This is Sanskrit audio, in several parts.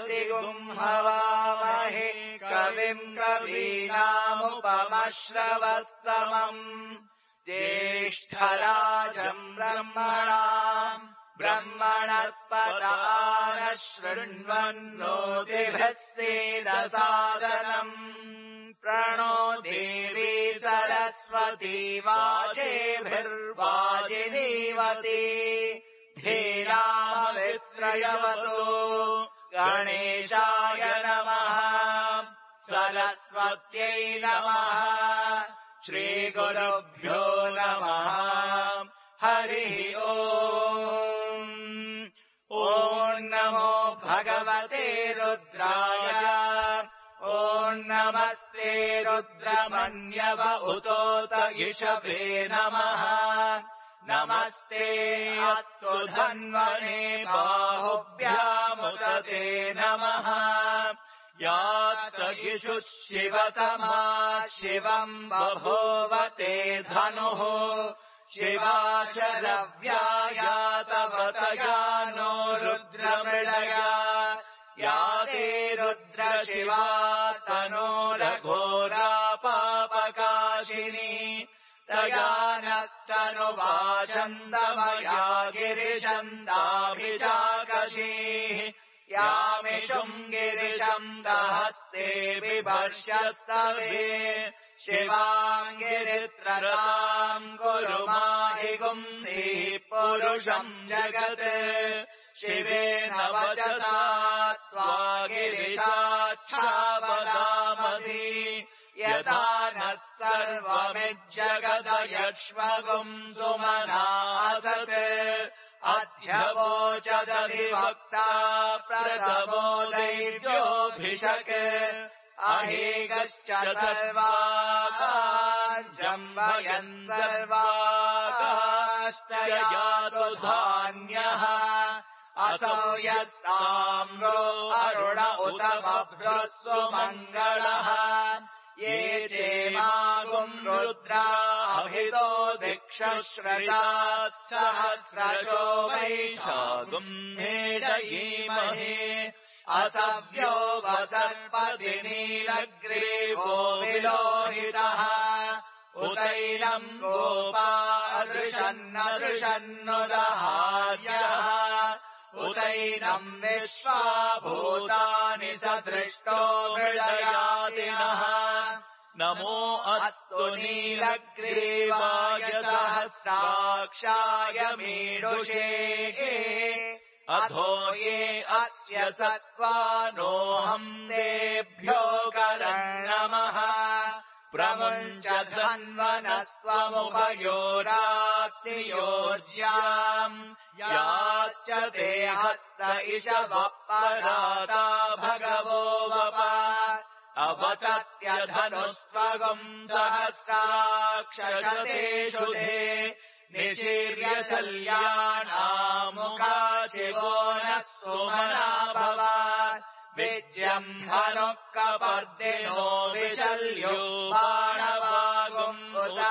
हवामहे कविम् कवीनामुपमश्रवस्तमम् ज्येष्ठराजम् ब्रह्मणस्पदान शृण्वन्नोतिभिः सेदसादनम् प्रणो देवी सरस्वती वाजेभिर्वाजिनीवती धीरामवित्रयवतो गणेशाय नमः सरस्वत्यै नमः श्रीगुरुभ्यो नमः हरिः ओम् ॐ नमो भगवते रुद्राय ॐ नमस्ते रुद्रमन्यव उतोत इषभे नमः नमस्ते अस्तु धन्वने बाहुभ्यामुदते नमः यात इषुः शिवतमा शिवम् बभूवते धनुः शिवा शरव्यायातवतया नो रुद्रमृळया याते रुद्रशिवा तनोरघोरा पापकाशिनी तया नस्तनुवाचन्दमया गिरिशन्दाभिचाकशीः यामिषुम् गिरिशम् दहस्ते बिभर्ष्यस्तवे शिवाम् गिरित्रताम् कुरु माहि गुंसीः पुरुषम् जगत् शिवेन वचसा त्वा गिरिशाच्छावदामसि यथा नः सर्वमिज्जगदयक्ष्मगुम् सुमना असत् अध्यवोचदधिवक्ता प्रथमो दैव्योऽभिषक् अहेगश्च सर्वाकाञ्जम्भयन् सर्वाकाश्च यातु धान्यः असौ यस्ताम्रो अरुण उत बभ्रः सुमङ्गलः ये चेमागुम् रुद्रा अभितो दिक्षश्रजात् सहस्रशो वैशागुम् नेडयीमहे असव्यो वसर्पति नीलग्रीवो विलोहितः उतैनम् गोपा अदृशन्नदृशन्नुदहार्यः उतैनम् विश्वा भूतानि सदृष्टो मृळयादिनः नमो अस्तु नीलग्रीवाय सहस्राक्षाय मीडुषे अधो ये अस्य सत्त्वानोऽहम् तेभ्यो करण्णमः प्रमुञ्च धन्वनस्त्वमुभयोरात्तियोर्ज्याम् याश्च ते हस्त इषवः पराता भगवो वप अवतत्यधनुस्त्वगुम् सहस्राक्षशतेषु ते निशीर्य शल्यानामुखा शिवो नः सुमना भव विज्यम् धनुः कपर्दिनो विशल्यो बाणवागुम्बुता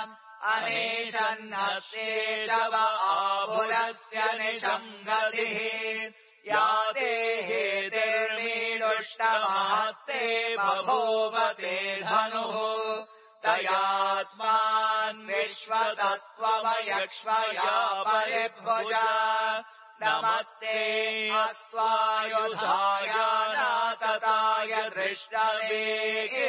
अनेशन्नशेषव आभुरस्य निशङ्गतिः याते हेतिर्मीडुष्टमहस्ते बभूवते धनुः तयास्मान् विश्वतस्त्वमयक्ष्मया परिभुजा नमस्ते अस्त्वायुधाय नातताय दृष्टवेगे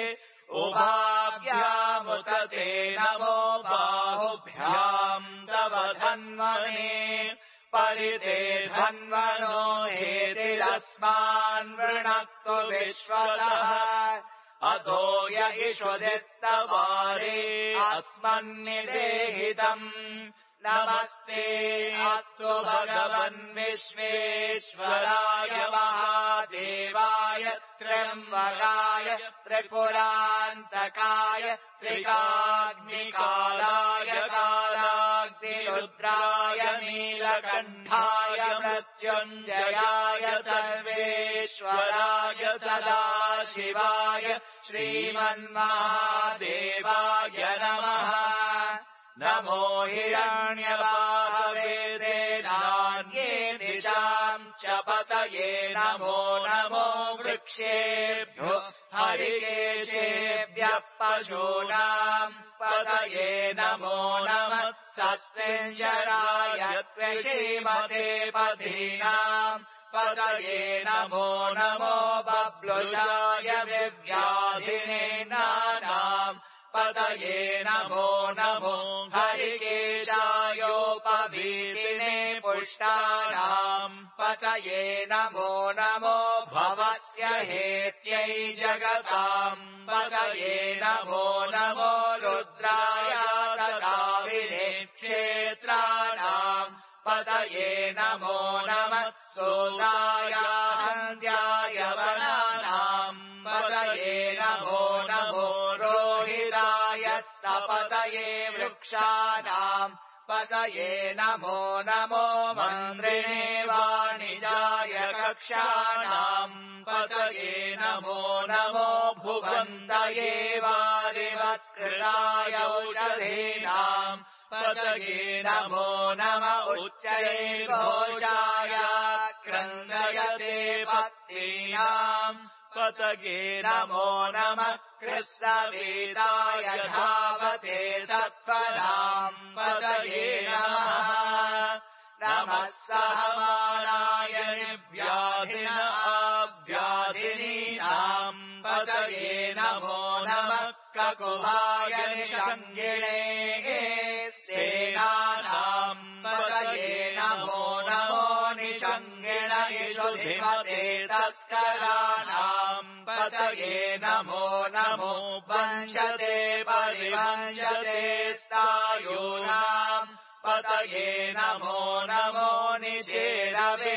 उभाभ्यामुतते नमो बाहुभ्याम् तव धन्वने परिते धन्वनो हेतिरस्मान् वृणक्तु विश्वतः अधो य इषुधिस्तवारे अस्मन्निदेहितम् नमस्ते अस्तु भगवन् विश्वेश्वराय महादेवाय त्र्यम्बकाय त्रिपुरान्तकाय त्रिकाग्निकालाय कालाग्निरुद्राय नीलकण्ठाय मृत्युञ्जयाय सर्वेश्वराय सदाशिवाय श्रीमन्महादेवाय नमः नमो हिरण्यवाहवे सेनान्ये दिशाम् च पतये नमो नमो वृक्षेभ्यो हरिकेशेभ्यः पशूनाम् पतये नमो नमः सस्मिञ्जराय त्वशीमते पथीनाम् पतये नमो नमो बब्लुषाय दिव्याधिने नानाम् पतये नमो नमो हरिकेशायोपवीतिने पुष्टानाम् पतये नमो नमो भवस्य हेत्यै जगताम् पतये नमो नमो रुद्राय तथाविने क्षेत्राणाम् पतये नमो नमः सोदाय हन्त्याय वनानाम् पतये नमो नमो रोहिताय स्तपतये वृक्षाणाम् पतये नमो नमो मन्त्रिणे वाणिजाय कक्षाणाम् पतये नमो नमो भुवन्तये वारिवस्कृताय औषधीनाम् पतये नमो नम उच्चये घोषाय क्रन्दयते पत्नीनाम् पतये नमो नमः कृष्णवीराय धावते सत्त्वनाम् पतये नमः सहमानाय व्याधिन व्याधिनीनाम् पतये नमो नमः ककुभाय निषङ्गिणे सेनानाम् पतये नमो नमो निषङ्गिण इषुधिमते तस्कराणाम् पतये नमो नमो वंशते परिवंशते स्थायूनाम् पतये नमो नमो निषेणवे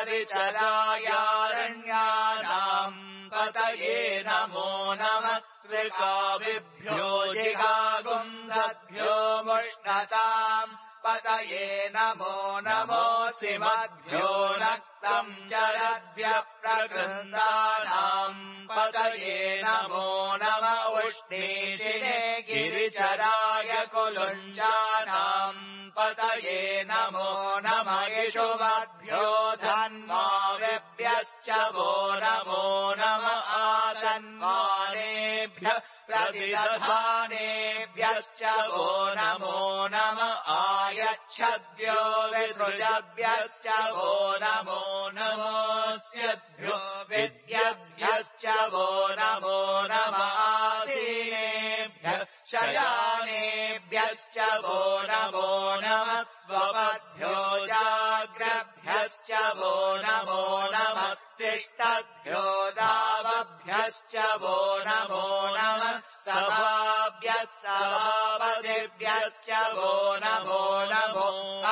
परिचरायारण्यानाम् पतये नमो नमः स्त्रिकाविभ्यो जिगागुंसद्भ्यो मुष्णताम् पतये नमो नमो सिमद्भ्यो नक्तम् चरद्भ्यः प्रकृन्दानाम् पतये नमो नम उष्णीषिणे गिरिचराय कुलुञ्जानाम् पतये नमो नम इषुवद्भ्यो धन्वाविभ्यश्च वो नमो नम आतन्वानेभ्यः प्रतिदधानेभ्यश्च वो नमो नम आयच्छद्भ्यो विसृजभ्यश्च वो नमो नमोऽस्यद्भ्यो विद्यभ्यश्च वो नमो नम आसीनेभ्यः शयानेभ्यश्च वो नमो नमः स्वपद्भ्यो जाग्रभ्यश्च वो नमो नमस्तिष्ठद्भ्यो दावभ्यश्च वो नमो नमः सभाभ्यः सभापतिभ्यश्च वो नमो नमो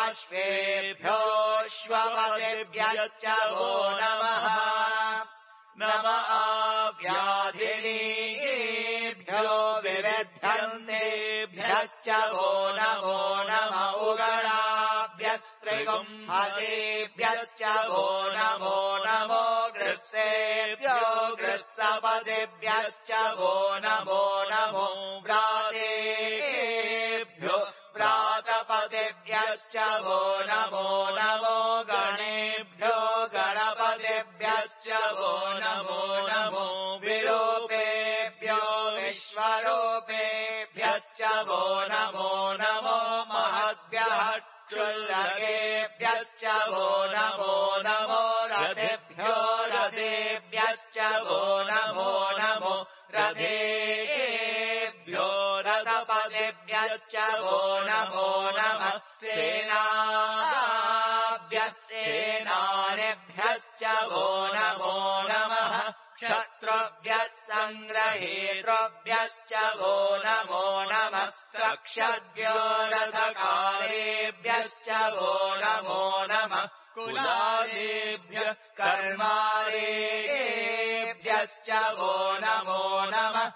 अश्वेभ्योऽश्वपतिभ्यश्च वो नमः नम आव्याधिनीभ्यो विविध्यन्तेभ्यश्च वो नमो नम उगणाभ्यस्त्रिगुंहतेभ्यश्च वो नमो नमो गृत्सेभ्यो गृत्सपतिभ्यश्च वो नमो नमो व्रातेभ्यो व्रातपतिभ्यश्च वो नमो नमो गणेभ्यो गणपतिभ्यश्च वो नमो नमो विरूपेभ्यो विश्वरूपेभ्यश्च वो नमो नमो महद्भ्यः क्षुल्लकेभ्यश्च वो नमो नमो रथेभ्यो रथेभ्यश्च वो नमो नमो रथेभ्यो रथपतिभ्यश्च वो नमो नमः सेनाभ्यः सेनानिभ्यश्च वो नमो नमः क्षत्रुभ्यः सङ्ग्रहेतृभ्यश्च वो नमो नमस्त्रक्षद्भ्यो रथकारेभ्यश्च वो नमो नमः कुलालेभ्यः कर्मारेभ्यश्च वो नमो नमः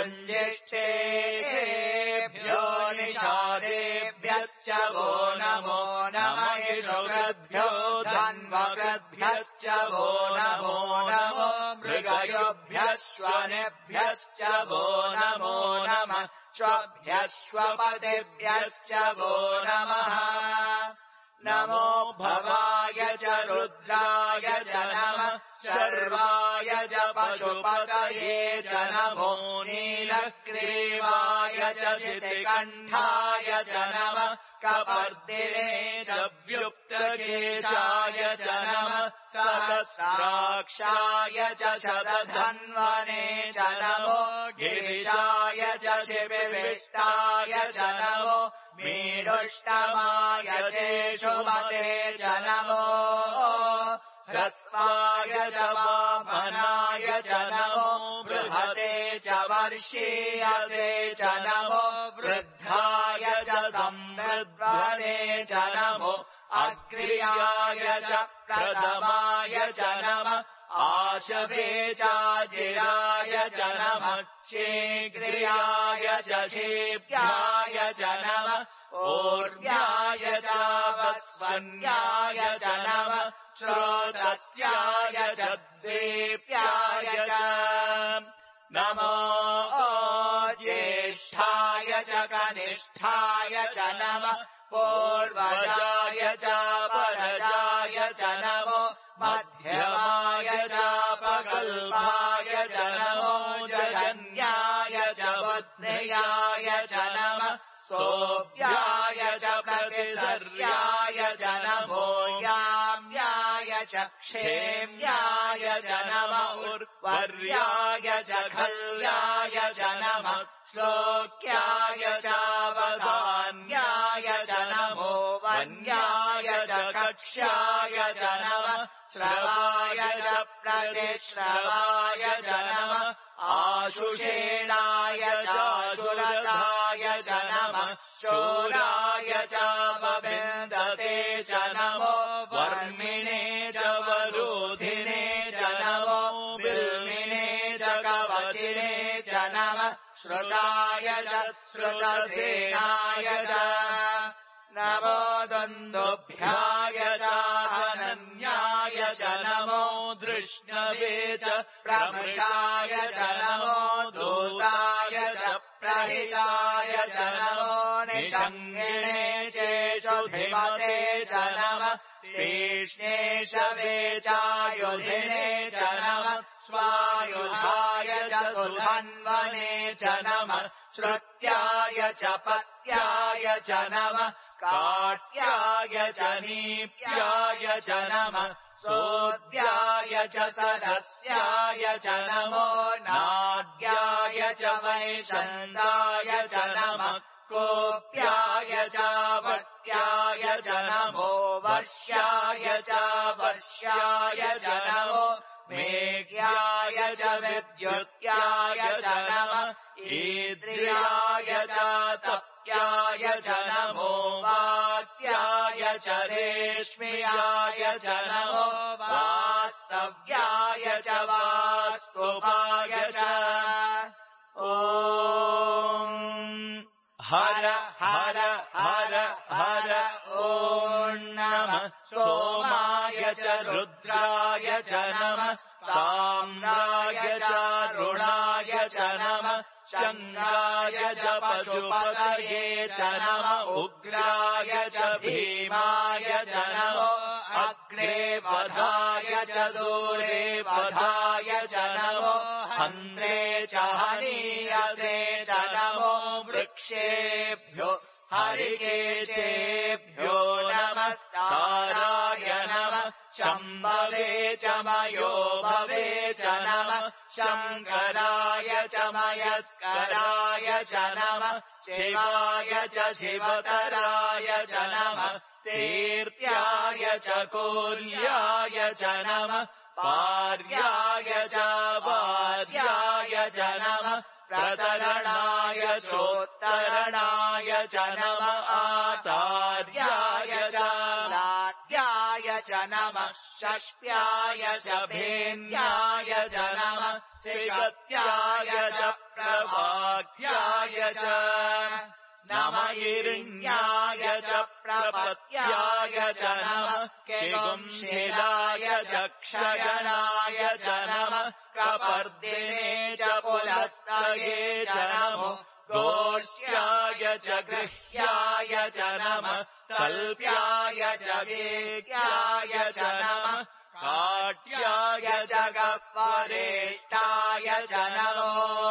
पुञ्जिष्ठेभ्यो निषादेभ्यश्च वो नमो नमः इषुकृद्भ्यो धन्वकृद्भ्यश्च वो नमो नमो मृगयोभ्यश्वनेभ्यश्च वो नमो नमः श्वभ्यश्वपतिभ्यश्च वो नमः नमो भवाय च रुद्राय च नमः शर्वाय च पशुपतये च नमो नीलग्रीवाय च शितिकण्ठाय च नमः कपर्दिने च व्युक्तकेशाय च नमः सहस्राक्षाय च शतधन्वने च नमो गिरिशाय च शिविविष्टाय च नमो मीडुष्टमाय चेषुमते च नमो ह्रस्वाय च वामनाय च नमो बृहते च वर्षीयते च नमो वृद्धाय च संवृद्ध्वने च नमो अग्र्याय च प्रथमाय च नमः आशवे चाजिराय च नमः शीघ्र्याय च शीभ्याय च नमः ऊर्ध्याय च वस्वन्याय च नमः श्रोतस्याय च द्वीप्याय च नमो ज्येष्ठाय च कनिष्ठाय च नमः पूर्वजाय च परजाय च नमो मध्यमाय च पकल्पाय च नमो जगन्याय च बुद्ध्याय च नमः सोऽप्याय च प्रतिसर्याय च नमो याम्याय च क्षेम्याय च नमः उर्वर्याय च खल्याय च नमः श्लोक्याय च वधान्याय च नमो वन्याय च कक्ष्याय च नमः श्रवाय च प्रतिश्रवाय च नमः आशुषेणाय चाशुरताय च नमः शूराय च वविन्दते च नमो वर्मिणे च वरोधिने च नमो बिल्मिने च कवचिने च नमः श्रुताय च श्रुतसेनाय च नमो दुन्दुभ्याय च अनन्याय च नमो धृष्णवे च प्रमृषाय च नमो दूताय च प्रहिताय च नमो निषङ्गिणे चेषुधिमते च नमः तीक्ष्णेशवे चायुधिने च नमः स्वायुधाय च सुधन्वने च नमः श्रुत्याय च पत्याय च नमः काट्याय च नीप्याय च नमः सोद्याय च सरस्याय च नमो नाद्याय च वैशन्दाय च नमः कोप्याय च वट्याय च नमो वर्ष्याय च वर्ष्याय च नमो मेघ्याय च विद्युत्याय च नमः ईद्रियाय च तप्याय च नमो वात्याय च रेश्म्याय च नमो वास्तव्याय च वास्तुपाय च ॐ हर हर हर हर ॐ नमः सोमाय च रुद्राय च नमः ताम्राय च रुणाय च नमः शङ्गाय च पशुपतये च नमः उग्राय च भीमाय च नमो अग्रे वधाय च दूरे वधाय च नमो हन्त्रे च हनीयसे च नमो वृक्षेभ्यो हरिकेशेभ्यो नमस्काराय नमः शम्भवे च मयो भवे च नमः शङ्कराय च मयस्कराय च नमः शिवाय च शिवतराय च नमः तीर्थ्याय च कूल्याय च नमः पार्याय च वार्याय च नमः प्रतरणाय चोत्तरणाय च नमः आचार्याय च लाद्याय च नमः षष्प्याय च भेन्द्याय च नमः सिगत्याय च प्रभाग्याय च नमयिरिण्याय च प्रपत्याय च नमः केगुंशिलाय च क्षयणाय च नमः कपर्दिने च पुलस्तये च नमो गोष्ठ्याय च गृह्याय च नमः कल्प्याय च गेक्याय च नमः काट्याय च गह्वरेष्ठाय च नमो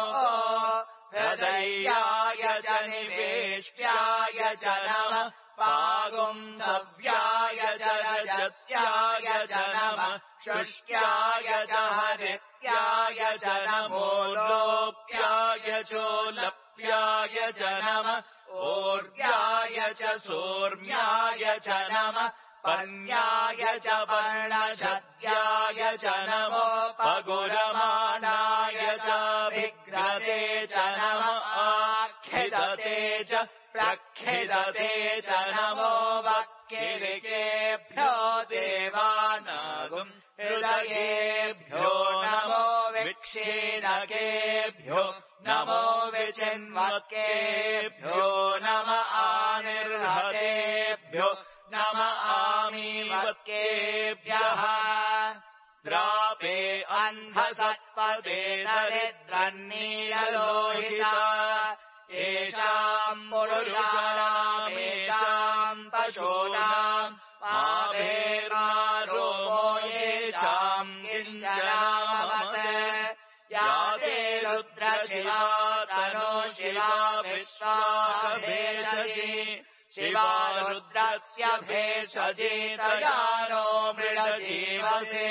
हृदयाय च निवेश्याय च नमः पागुंसव्याय च रजस्याय च नमः शुष्क्याय च हरित्याय च नमो लोप्याय चोलप्याय च नमः ओर्व्याय च सोर्म्याय च नमः पर्ण्याय च पर्णशद्याय च नमो पगुरमाणाय च विघ्नते च नमः आख्यदते च प्रख्यदते च नमो वक्किरिकेभ्यो देवानागुम् हृदयेभ्यो नमो विक्षीणकेभ्यो नमो विचिन्वक्केभ्यो नम आनिर्हतेभ्यो नम आमीवक्केभ्यः द्रापे अन्धसस्पदे दरिद्रन्नीललोहिता येषाम् पुरुषाणामेषाम् पशूनाम् माभेर्मारोमो येषाम् किञ्चनाममत् या ते रुद्रशिवा तनो शिवा विश्वाभेषजी शिवा रुद्रस्य भेषजी तयानो मृडजीवसे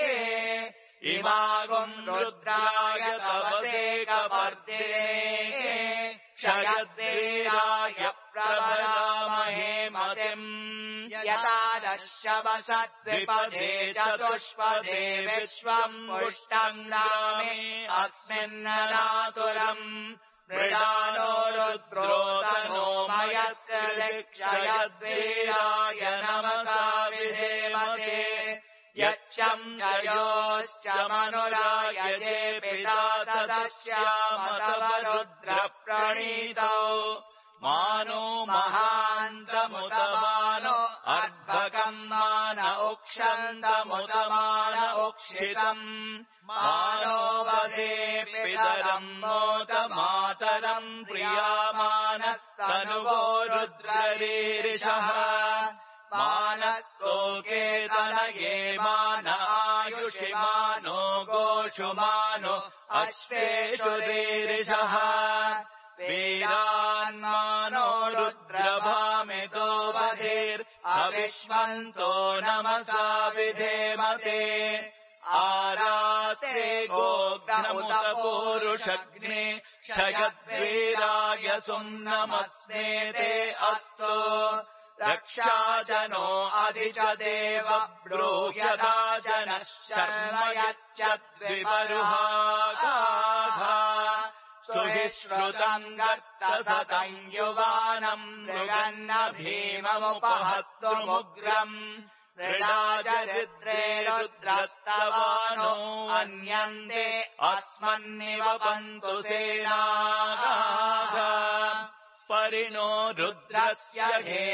इमागुम् रुद्राय तवसे कपर्दिने क्षयद्वीराय प्रबलामहे मतिम् यथा दशवशद्विपदे चतुष्पदे विश्वम् पुष्टम् रामे अस्मिन्ननातुरम् मृडानो रुद्रोदनो मयस्य क्षयद्वीराय नमसा विधेमते यच्छम् चयोश्च मनुरायजे पिता तदस्यामतव रुद्रप्रणीतौ मानो महान्तमुतमानो अर्भकम् मान उक्षन्तमुतमान उक्षितम् मानो वदे पितरम् मोद मातरम् प्रियामानस्तनुवो रुद्ररीरिषः मानस्तोके तनये मान आयुषि मानो गोषु मानो अश्वेषु रीरिषः वीरान्मानो रुद्रभामितो बधिर्अविश्वन्तो नमसा विधेमते आराते गोग्नमुत पूरुषग्ने क्षयद्वीराय सुम्नमस्मेते अस्तु रक्षाजनो अधिच देव ब्रूह्यता जनः शर्म यच्चद्विपरुहागाघा सुहिश्रुतम् गर्तसतम् युवानम् मृगन्न भीममुपहत्तुमुग्रम् मृडाचरिद्रे रुद्रस्तवानो अन्यन्ते अस्मन्निवपन्तु सेनागाः परिणो रुद्रस्य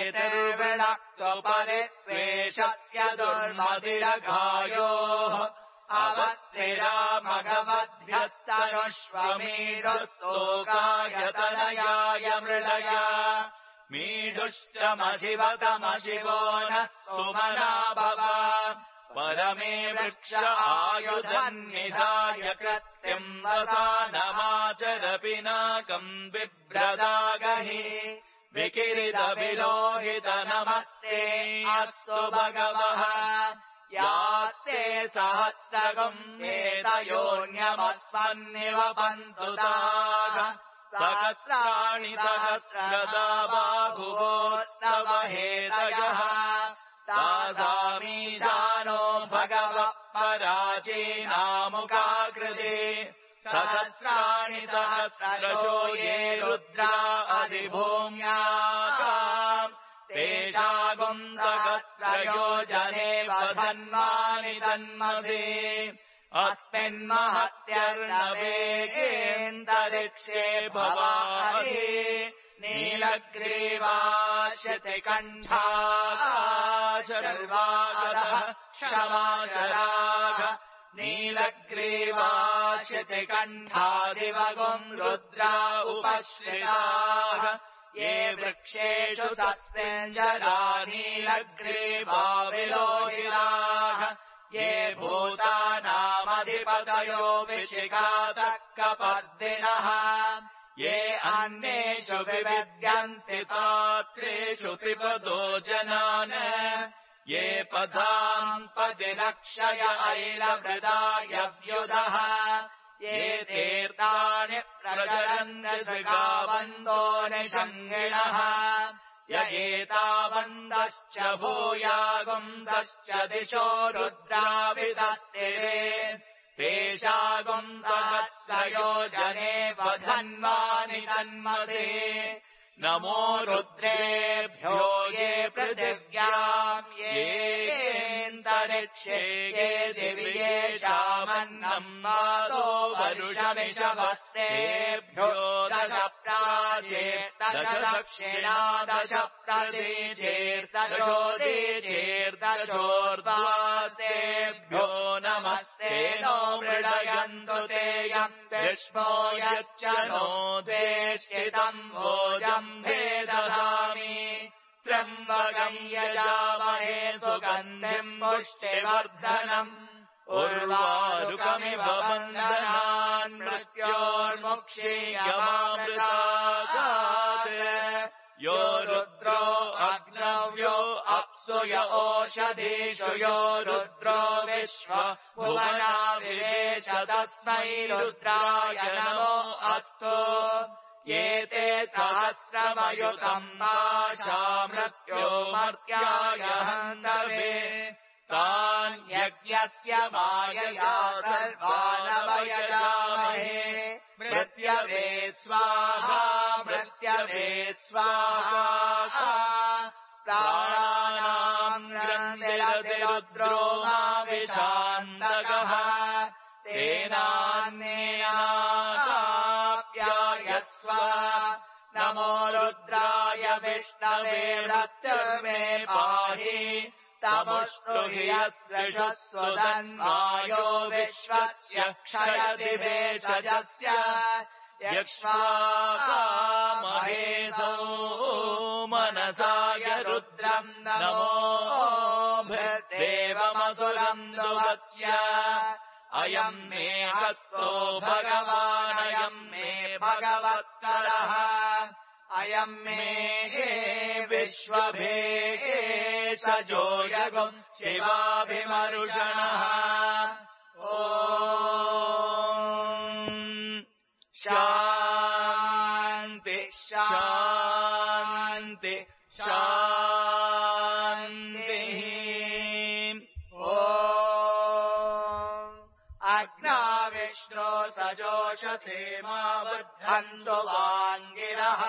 हेतिर्विणक्त्वपरित्वेषस्य दुर्मदिरघायोः अवस्थिरा मघवद्भ्यस्तनुष्वमीढुस्तोकायतनयाय मृडय मीढुश्चमशिवतमशिवो नः सुमना भव परमे वृक्ष आयुधन्निधाय कृत्यम् वसानमाचर पिनाकम् बिभ्रदागहि विकिरितविलोहित नमस्ते अस्तु भगवः यास्ते सहस्रगम् एतयोऽन्यमस्मन्निवपन्तु ताः सहस्राणि सहस्रदा बाहुवोस्तव हेतयः तासामीशानो भगवः पराचीनामुखाकृते सहस्राणि सहस्रशो ये रुद्रा अधिभूम्याः तेषागुम् सहस्रयोजने वधन्वानि तन्मसि अस्मिन्महत्यर्णवेगेऽन्तरिक्षे भवाहि नीलग्रीवाश्यतिकण्ठाः शर्वागतः क्षमाशराः नीलग्रीवाश्यतिकण्ठादिवगुम् रुद्रा उपश्रिताः ये वृक्षेषु सस्मिञ्जरानीलग्रीवाविलोहिताः ये भूतानामधिपतयो विशिखासक्कपर्दिनः ये अन्येषु विविद्यन्ति पात्रेषु पिबतो जनान् ये पदाम् पदिरक्षय ऐलवृदायव्युधः ये तीर्थानि प्रचरन्नसृगावन्दो निषङ्गिणः य एतावन्दश्च भूयागुंसश्च दिशो रुद्रावितस्तिरे तेषागुंसहस्रयोजने वधन्वानि तन्मसे नमो रुद्रेभ्यो ये पृथिव्याम् येऽन्तरिक्षे ये दिवि येषामन्नम् मातो वरुषमिषवस्तेभ्यो दश प्राचेर्दश दक्षिणा दश प्रतीचेर्दशोदीचेर्दशोर्ध्वास्तेभ्यो नमस्ते नो मृडयन्तु ते यम् विष्मो यच्च नो द्वेष्टितम् भोजम् ददामि त्र्यम्बकम् यजामहे सुगन्धिम् पुष्टिवर्धनम् उर्वारुकमिव बन्धनान् मृत्योर्मुक्षीयमामृतात् यो रुद्रो अग्नव्यो अप्सु य ओषधीषु यो रुद्रो विश्व भुवना विवेश तस्मै रुद्राय नमो अस्तु ये ते सहस्रमयुतम् पाशा मृत्यो मर्त्याय हन्तवे तान् यज्ञस्य मायया सर्वानवयजामहे मृत्यवे स्वाहा मृत्यवे स्वाहा प्राणानाम् रन्तिरतिरुद्रो माविशान्तकः तेनान्येनाप्यायस्व नमो रुद्राय विष्णवे मृत्युर्मे पाहि तमुष्टु हि यस्वधन्वायो विश्वस्य क्षयति भेषजस्य यक्ष्वाकामहेशो मनसाय रुद्रम् नमो भृदेवमसुरम् दुवस्य अयम् मे हस्तो भगवानयम् मे भगवत्तरः अयम् मे विश्वभेषजो यगुम् शिवाभिमरुषणः ॐ शान्ति शान्ति शान्तिः अग्नाविष्णो सजोषसेमावद्धन्तु वाङ्गिरः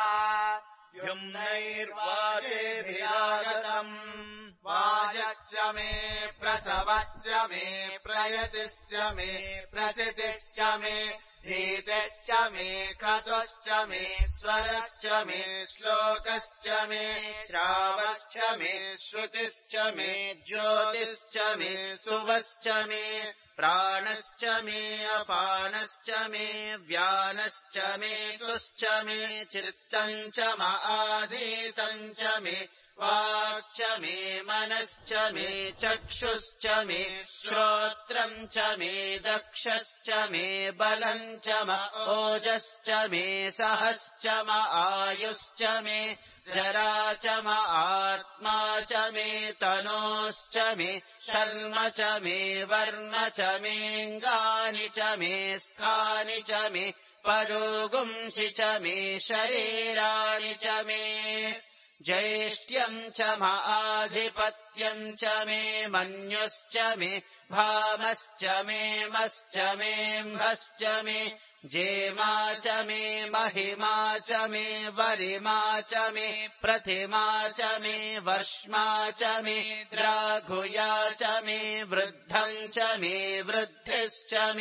युम्नैर्वाजेभिरागतम् वाजश्च मे प्रसवश्च मे प्रयतिश्च मे प्रसितिश्च मे धीतिश्च मे क्रतुश्च मे स्वरश्च मे श्लोकश्च मे श्रावश्च मे श्रुतिश्च मे ज्योतिश्च मे सुवश्च मे प्राणश्च मे अपानश्च मे व्यानश्च मे सुश्च मे चित्तम् च आधीतम् च मे वाक्च मे मनश्च मे चक्षुश्च मे श्रोत्रम् च मे दक्षश्च मे बलम् च ओजश्च मे सहश्च आयुश्च मे जरा च आत्मा च मे तनोश्च मे शर्म च मे वर्म च मेऽङ्गानि च मे स्थानि च मे परोगुंसि च मे शरीराणि च मे ज्येष्ठ्यम् च आधिपत्यम् च मे मन्युश्च मे भामश्च मे मश्च मे म्भश्च मे जेमा च मे महिमा च मे वरिमा च मे प्रतिमा च मे वर्ष्मा च मे द्राघुया च मे वृद्धम् च मे वृद्धिश्च मे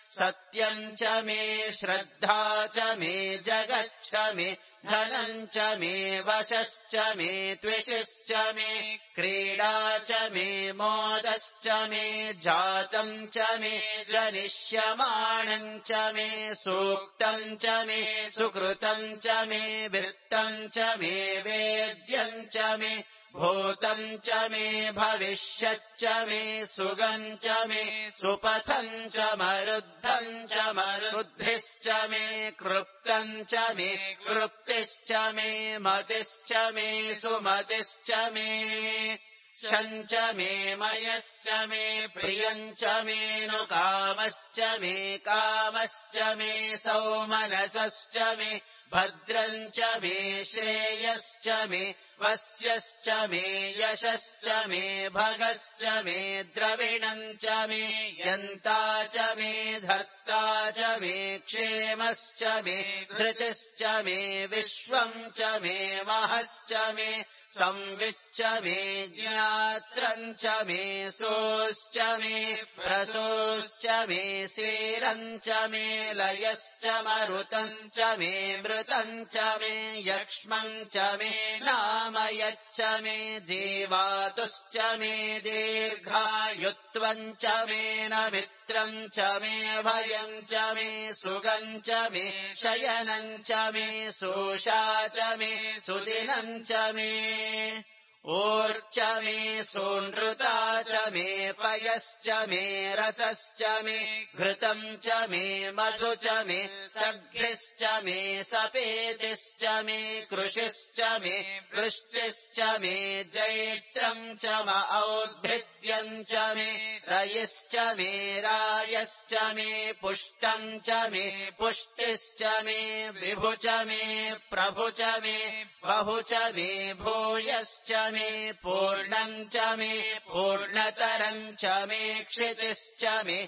सत्यम् च मे श्रद्धा च मे जगच्छ मे धनम् च मे वशश्च मे त्विषश्च मे क्रीडा च मे मोदश्च मे जातम् च मे जनिष्यमाणम् च मे सूक्तम् च मे सुकृतम् च मे वृत्तम् च मे वेद्यम् च मे भूतम् च मे भविष्यच्च मे सुगम् च मे सुपथम् च मरुद्धम् च मरुद्धिश्च मे कृप्तम् च मे कृप्तिश्च मे मतिश्च मे सुमतिश्च मे शम् च मे मयश्च मे प्रियम् च मे नु कामश्च मे कामश्च मे सौमनसश्च मे भद्रम् च मे श्रेयश्च मे वस्यश्च मे यशश्च मे भगश्च मे द्रविणम् च मे यन्ता च मे धर्ता च मे क्षेमश्च मे धृतिश्च मे विश्वम् च मे महश्च मे संविच्च मे ज्ञात्रम् च मे सोश्च मे प्रसोश्च मे सीरम् च मे लयश्च मरुतम् च मे मृतम् च मे यक्ष्मम् च मे नामयच्च मे जीवातुश्च मे दीर्घायुत्वम् च मे न मित्रम् च मे भयम् च मे सुगम् च मे शयनम् च मे सोषा च मे सुदिनम् च मे ऊर्च मे सोनृता च मे पयश्च मे रसश्च मे घृतम् च मे मधु च मे सघ्रिश्च मे सपेतिश्च मे कृषिश्च मे वृष्टिश्च मे जैत्रम् च म औद्भिद्यम् च मे रयिश्च मे रायश्च मे पुष्टम् च मे पुष्टिश्च मे विभु च मे प्रभु च मे बहु च मे भूयश्च मे पूर्णम् च मे पूर्णतरम् च मे क्षितिश्च मे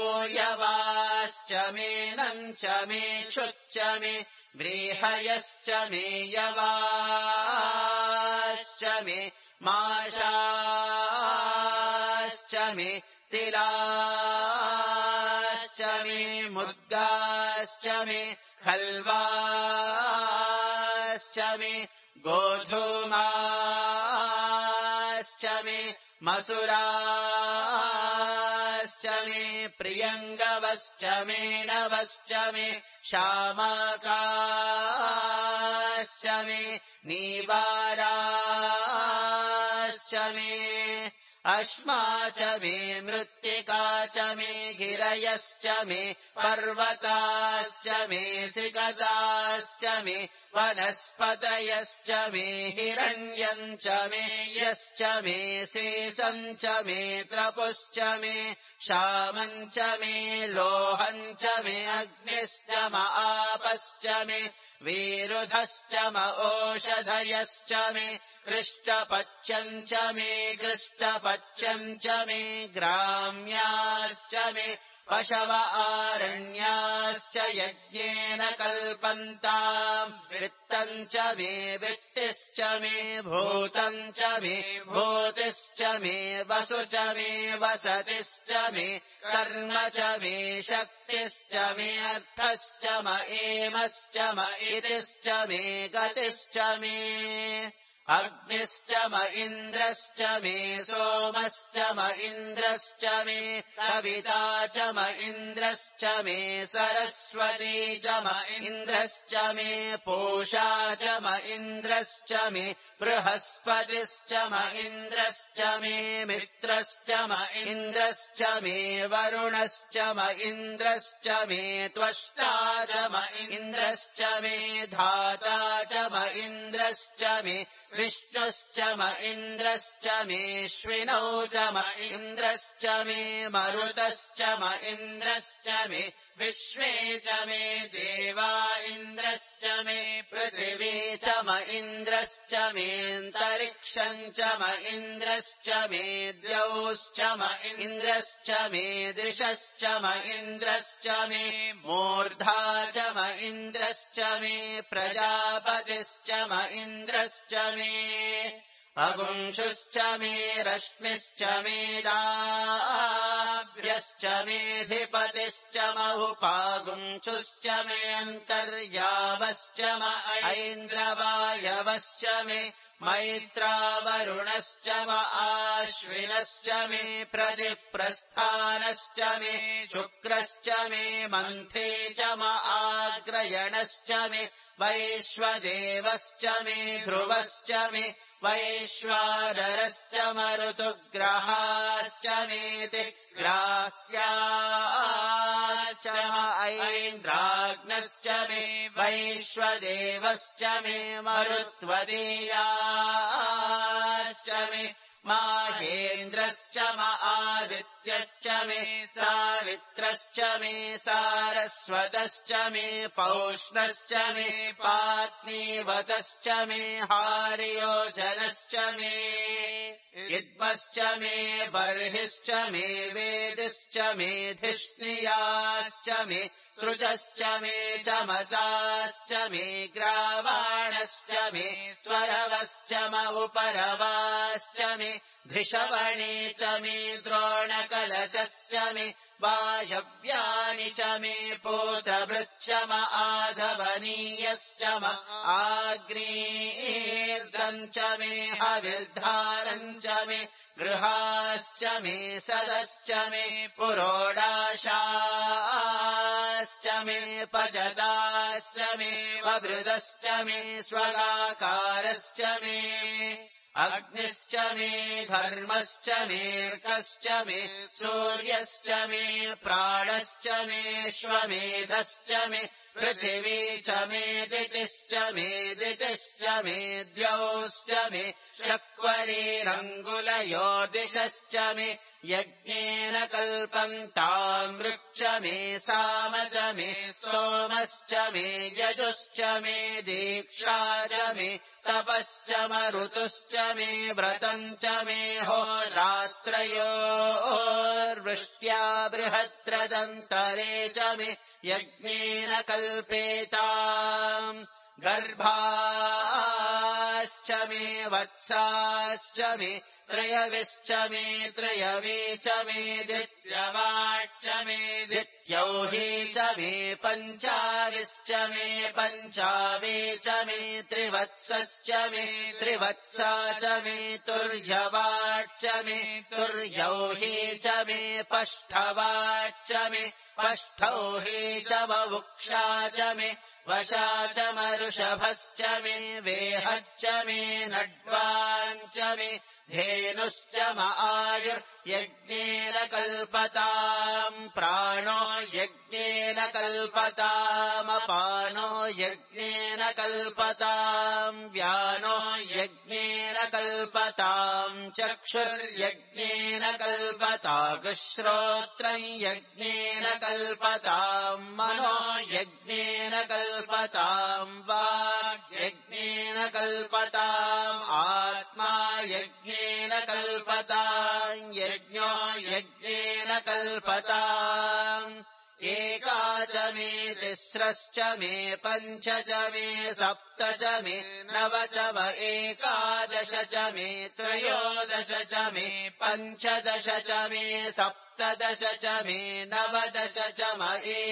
कोयवाश्च मे नम् च मे क्षुच्च मे व्रीहयश्च मे यवाश्च मे माशाश्च मे तिलाश्च मे मुद्गाश्च मे खल्वाश्च मे गोधूमाश्च मे मसुराश्च मे प्रियङ्गवश्च मे नवश्च मे शामकाश्च मे नीवाराश्च मे अश्मा च मे मृत्तिका च मे गिरयश्च मे पर्वताश्च मे सिकताश्च मे वनस्पतयश्च मे हिरण्यम् च मे यश्च मे शेषम् च मे त्रपुश्च मे श्यामम् च मे लोहम् च मे अग्निश्च म आपश्च मे वीरुधश्च म ओषधयश्च मे कृष्टपच्यम् च मे कृष्टपच्यम् च मे ग्राम्याश्च मे पशव आरण्याश्च यज्ञेन कल्पन्ताम् वित्तम् च मे वित्तिश्च मे भूतम् च मे भूतिश्च मे वसु च मे वसतिश्च मे कर्म च मे शक्तिश्च मे अर्थश्च म एमश्च म इतिश्च मे गतिश्च मे अग्निश्च म इन्द्रश्च मे सोमश्च म इन्द्रश्च मे सविता च म इन्द्रश्च मे सरस्वती च म इन्द्रश्च मे पूषा च म इन्द्रश्च मे बृहस्पतिश्च म इन्द्रश्च मे मित्रश्च म इन्द्रश्च मे वरुणश्च म इन्द्रश्च मे त्वष्टा च म इन्द्रश्च मे धाता च म इन्द्रश्च मे विष्णुश्च म इन्द्रश्च मेऽश्विनौ च म इन्द्रश्च मे मरुतश्च म इन्द्रश्च मे विश्वे च मे देवा इन्द्रश्च मे पृथिवी च म इन्द्रश्च मेऽन्तरिक्षम् च म इन्द्रश्च मे द्यौश्च म इन्द्रश्च मे दिशश्च म इन्द्रश्च मे मूर्धा च म इन्द्रश्च मे प्रजापतिश्च म इन्द्रश्च मे अगुंशुश्च मे रश्मिश्च मे दाभ्यश्च मरुतश्च मेऽधिपतिश्च महुपागुंशुश्च मेऽन्तर्यावश्च म ऐन्द्रवायवश्च मे मैत्रावरुणश्च म आश्विनश्च मे प्रतिप्रस्थानश्च मे शुक्रश्च मे मन्थे च म आग्रयणश्च मे वैश्वदेवश्च मे ध्रुवश्च मे वैश्वानरश्च मरुतुग्रहाश्च मेति ग्राह्याश्च ऐन्द्राग्नश्च मे वैश्वदेवश्च मे मरुत्वदीयाश्च मे माहेन्द्रश्च म आदित्यश्च मे सावित्रश्च मे सारस्वतश्च मे पौष्णश्च मे पात्नीवतश्च मे हार्योजनश्च मे इद्मश्च मे बर्हिश्च मे वेदिश्च मे धिष्णियाश्च मे सृजश्च मे चमसाश्च मे ग्रावाणश्च मे स्वरवश्च म उपरवाश्च मे धृषवणे च मे द्रोणकलशश्च मे वायव्यानि च मे पूतभृच्च म आधवनीयश्च म आग्नेर्दम् च मे हविर्धारम् च मे गृहाश्च मे सदश्च मे पुरोडाशाश्च मे पचताश्च मे ववृदश्च मे स्वगाकारश्च मे अग्निश्च मे धर्मश्च मेऽर्कश्च मे सूर्यश्च मे प्राणश्च मेऽश्वमेधश्च मे पृथिवी च मे दितिश्च मे दितिश्च मे द्यौश्च मे शक्वरीरङ्गुलयो दिशश्च मे यज्ञेन कल्पन्ताम् वृक्ष मे साम च मे सोमश्च मे यजुश्च मे दीक्षा च मे तपश्च मरुतुश्च मे व्रतम् च मे होरात्रयोर्वृष्ट्या बृहद्रदन्तरे च मे यज्ञेन कल्पेताम् गर्भाश्च मे वत्साश्च मे त्रयविश्च मे त्रयवे च मे दित्यवाच्च मे दित्यौहि च मे पञ्चाविश्च मे पञ्चावे च मे त्रिवत्सश्च मे त्रिवत्सा च मे तुर्यवाच्च मे तुर्यौहि च मे पष्ठवाच्च मे पष्ठौहि च ववुक्षा च मे वशा च मरुषभश्च मे वेहच्च मे नड्वाञ्च मे धेनुश्च म आयुर्यज्ञेन कल्पताम् प्राणो यज्ञेन कल्पतामपानो यज्ञेन कल्पताम् व्यानो यज्ञेन कल्पताम् चक्षुर्यज्ञेन कल्पतागुश्रोत्रम् यज्ञेन कल्पताम् मनो यज्ञेन कल्पताम् वाक् यज्ञेन कल्पताम् आत्मा यज्ञेन कल्पताम् यज्ञो यज्ञेन कल्पताम् एका च मे तिस्रश्च मे पञ्च च मे सप्त च मे नव च म एकादश च मे त्रयोदश च मे पञ्चदश च मे सप्तदश च मे नवदश च म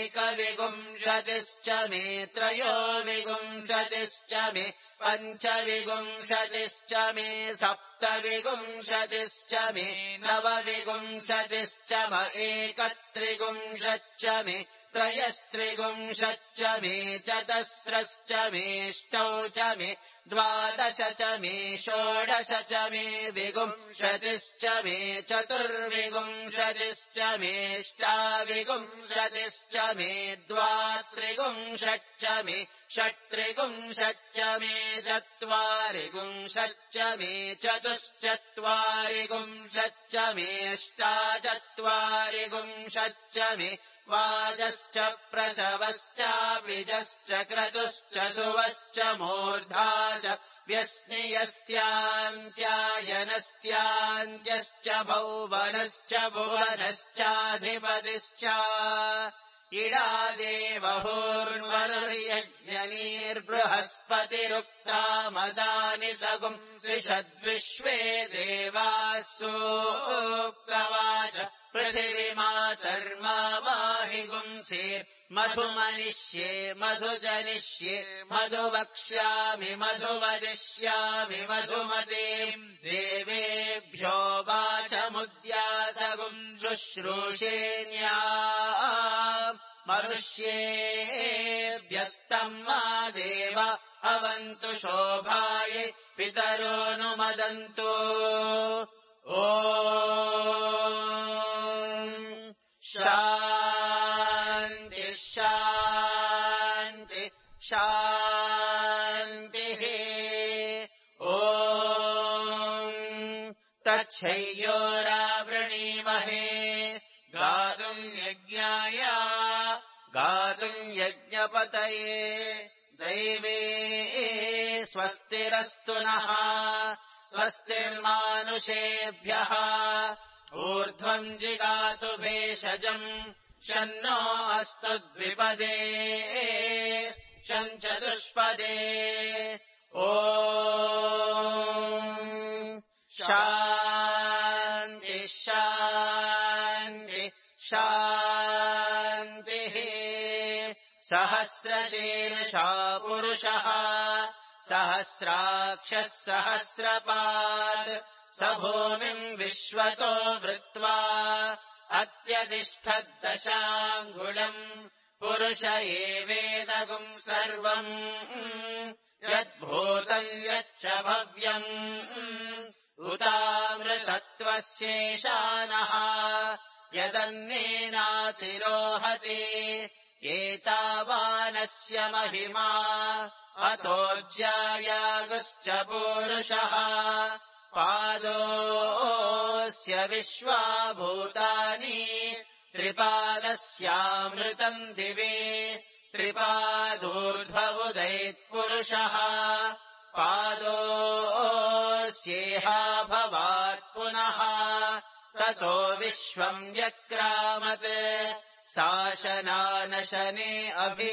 एकविंशतिश्च मे त्रयोविंशतिश्च मे पञ्चविंशतिश्च मे सप्तविंशतिश्च मे नवविंशतिश्च म एकत्रिंशच्च मे त्रयस्त्रिंशच्च मे चतस्रश्च मेऽष्टौ च मे द्वादश च मे षोडश च मे विंशतिश्च मे चतुर्विंशतिश्च मेऽष्टाविंशतिश्च मे द्वात्रिंशच्च मे षट्त्रिंशच्च मे चत्वारिंशच्च मे चतुश्चत्वारिंशच्च मेऽष्टाचत्वारिंशच्च मे वाजश्च प्रसवश्चाविजश्च क्रतुश्च सुवश्च मूर्धा च व्यस्नियस्यान्त्यायनस्त्यान्त्यश्च भौवनश्च भुवनश्चाधिपतिश्च इडादेवहोर्वरुर्यज्ञनीर्बृहस्पतिरुक्ता मदानि सगुंसिषद्विश्वे देवाः सूक्तवाच पृथिवीमातर्मावाहिगुंसेर्मधुमनिष्ये मधुजनिष्ये मधुवक्ष्यामि मधुवदिष्यामि मधुमतीम् देवेभ्यो वाचमुद्यासगुम् शुश्रूषेण्या मनुष्येभ्यस्तम् मा देव अवन्तु शोभायै पितरोऽनुमदन्तु ॐ शान्ति शान्ति शान्तिः ॐ तच्छय्योरावृणीमहे गातुम् यज्ञाय गातुम् यज्ञपतये दैवे स्वस्तिरस्तु नः स्वस्तिर्मानुषेभ्यः ऊर्ध्वम् जिगातु भेषजम् शन्नो अस्तु द्विपदे शञ्चतुष्पदे ॐ शान्ति शान्ति शान्तिः सहस्रशीर्षा पुरुषः सहस्राक्षः सहस्रपात् स भूमिम् विश्वतो वृत्वा अत्यतिष्ठद्दशाङ्गुलम् पुरुष एवेदगुम् सर्वम् यद्भूतम् यच्च भव्यम् उतामृतत्वस्येषानः यदन्नेनातिरोहति एतावानस्य महिमा अतोऽज्यायागुश्च पूरुषः पादोऽस्य विश्वाभूतानि त्रिपादस्यामृतम् दिवे त्रिपादूर्ध्वमुदैत्पुरुषः पादोऽस्येहा भवात् पुनः ततो विश्वम् व्यक्रामत् शासनानशने अभि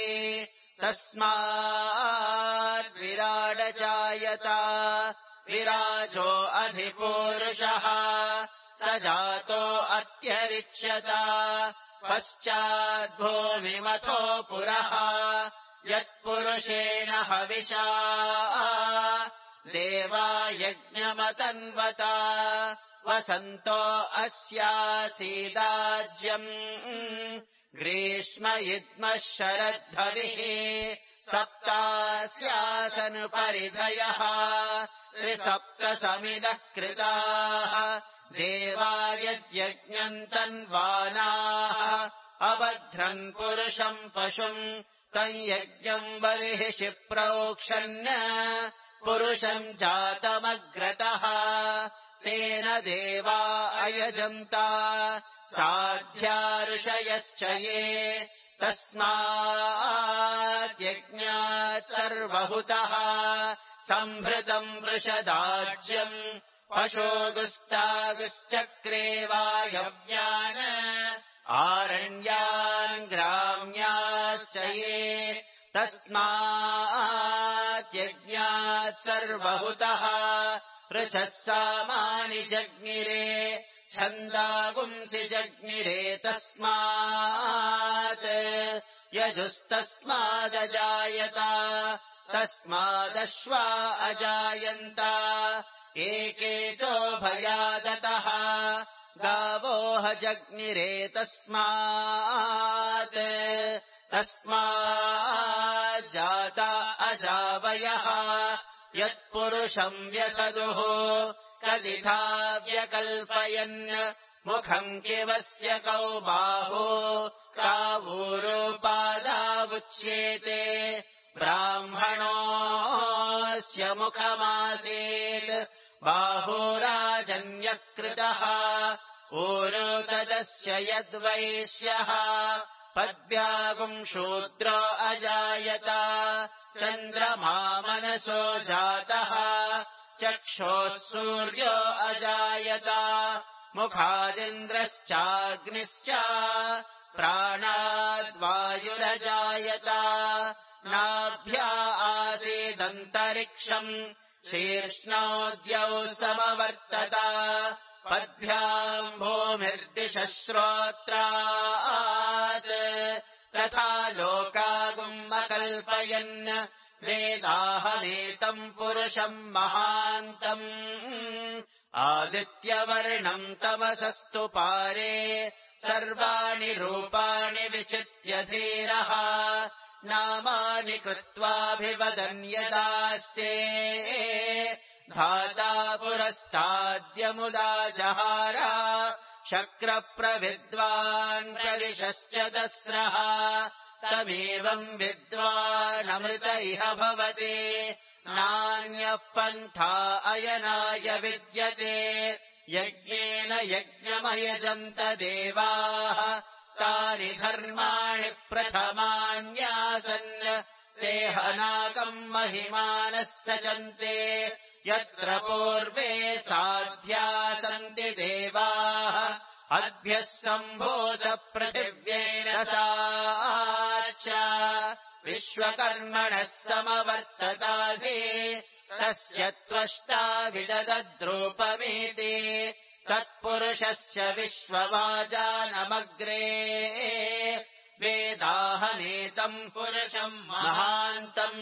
तस्माद्विराडजायत विराजो अधिपूरुषः स जातो अत्यरिच्यत पश्चाद्भूमिमथो पुरः यत्पुरुषेण हविषा देवा यज्ञमतन्वत वसन्तो अस्यासीदाज्यम् ग्रीष्म इद्मः शरद्धविः सप्तास्यासनुपरिधयः त्रिसप्तसमिदः कृताः देवा यद्यज्ञम् तन्वानाः अबध्रन् पुरुषम् पशुम् तम् यज्ञम् बर्हिषि प्रोक्षन् पुरुषम् जातमग्रतः तेन देवा अयजन्ता साध्या ऋषयश्च ये तस्माद्यज्ञात् सर्वहुतः सम्भृतम् वृषदाज्यम् पशोगुस्तागुश्चक्रे वायव्यान् आरण्यान् ग्राम्याश्च ये तस्माद्यज्ञात् सर्वहुतः ऋचः सामानि जज्ञिरे छन्दागुंसि जज्ञिरे तस्मात् यजुस्तस्मादजायत तस्मादश्वा अजायन्त एके चोभयादतः गावोह जज्ञिरे तस्मात् तस्माज्जाता अजावयः यत्पुरुषम् व्यथदुः कलिधा व्यकल्पयन् मुखम् किवस्य कौ बाहो कावूरोपादावुच्येते ब्राह्मणोऽस्य मुखमासीत् बाहुराजन्यकृतः ऊरो तदस्य यद्वैश्यः पद्भ्यागुम् शूद्रो अजायत चन्द्रमा मनसो जातः चक्षोः सूर्यो अजायत मुखादिन्द्रश्चाग्निश्च प्राणाद्वायुरजायत नाभ्या आसीदन्तरिक्षम् शीर्ष्णोद्यौ समवर्तत पद्भ्याम् भूमिर्दिशः श्रोत्रात् तथा लोकागुम् अकल्पयन् वेदाहमेतम् पुरुषम् महान्तम् आदित्यवर्णम् तमसस्तु पारे सर्वाणि रूपाणि विचित्य धीरः नामानि कृत्वाभिवदन् यदास्ते धाता पुरस्ताद्यमुदा जहार शक्रप्रविद्वान् प्रदिशश्च दस्रः तमेवम् विद्वानमृत इह भवति नान्यः पन्था अयनाय विद्यते यज्ञेन यज्ञमयजन्त देवाः तानि धर्माणि प्रथमान्यासन् तेहनाकम् महिमानः सचन्ते यत्र पूर्वे साध्या सन्ति देवाः अद्भ्यः सम्भूत पृथिव्येन साच्च विश्वकर्मणः समवर्तताधि तस्य त्वष्टा विददद्रूपमेति तत्पुरुषस्य विश्ववाजानमग्रे वेदाहमेतम् पुरुषम् महान्तम्